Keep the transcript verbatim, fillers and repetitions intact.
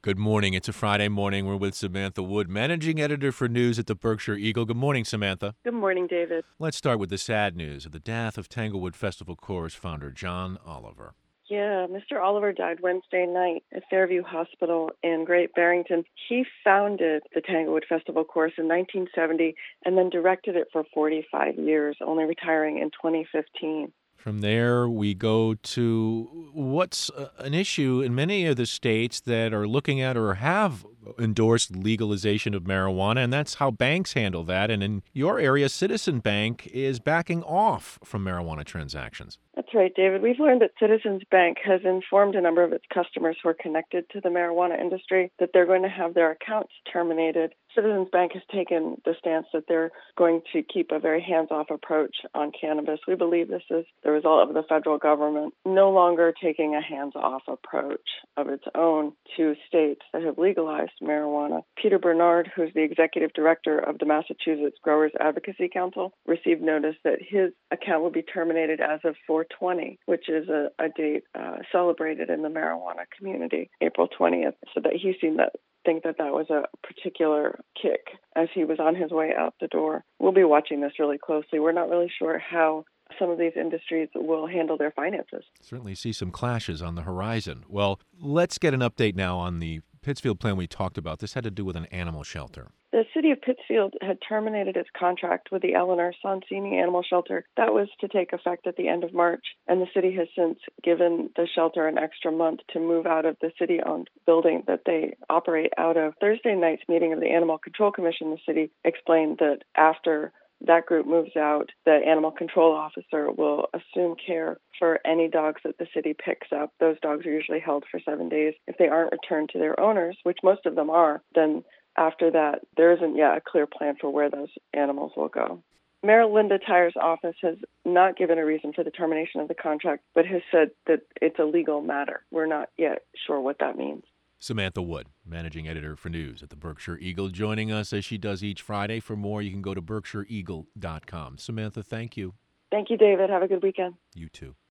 Good morning. It's a Friday morning. We're with Samantha Wood, managing editor for news at the Berkshire Eagle. Good morning, Samantha. Good morning, David. Let's start with the sad news of the death of Tanglewood Festival Chorus founder John Oliver. Yeah, Mister Oliver died Wednesday night at Fairview Hospital in Great Barrington. He founded the Tanglewood Festival Chorus in nineteen seventy and then directed it for forty-five years, only retiring in twenty fifteen. From there, we go to what's uh, an issue in many of the states that are looking at or have endorsed legalization of marijuana, and that's how banks handle that. And in your area, Citizen Bank is backing off from marijuana transactions. That's right, David. We've learned that Citizens Bank has informed a number of its customers who are connected to the marijuana industry that they're going to have their accounts terminated. Citizens Bank has taken the stance that they're going to keep a very hands-off approach on cannabis. We believe this is the result of the federal government no longer taking a hands-off approach of its own to states that have legalized marijuana. Peter Bernard, who's the executive director of the Massachusetts Growers Advocacy Council, received notice that his account will be terminated as of four twenty, which is a, a date uh, celebrated in the marijuana community, April twentieth, so that he seemed that think that that was a particular kick as he was on his way out the door. We'll be watching this really closely. We're not really sure how some of these industries will handle their finances. Certainly see some clashes on the horizon. Well, let's get an update now on the Pittsfield plan we talked about. This had to do with an animal shelter. The city of Pittsfield had terminated its contract with the Eleanor Sonsini Animal Shelter. That was to take effect at the end of March, and the city has since given the shelter an extra month to move out of the city-owned building that they operate out of. Thursday night's meeting of the Animal Control Commission, the city explained that after that group moves out, the animal control officer will assume care for any dogs that the city picks up. Those dogs are usually held for seven days. If they aren't returned to their owners, which most of them are, then after that, there isn't yet a clear plan for where those animals will go. Mayor Linda Tyer's office has not given a reason for the termination of the contract, but has said that it's a legal matter. We're not yet sure what that means. Samantha Wood, managing editor for news at the Berkshire Eagle, joining us as she does each Friday. For more, you can go to berkshire eagle dot com. Samantha, thank you. Thank you, David. Have a good weekend. You too.